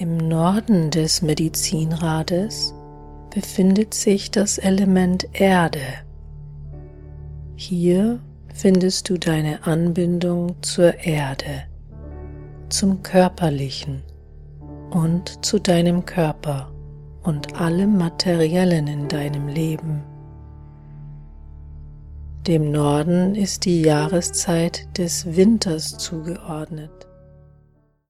Im Norden des Medizinrades befindet sich das Element Erde. Hier findest du deine Anbindung zur Erde, zum Körperlichen und zu deinem Körper und allem Materiellen in deinem Leben. Dem Norden ist die Jahreszeit des Winters zugeordnet.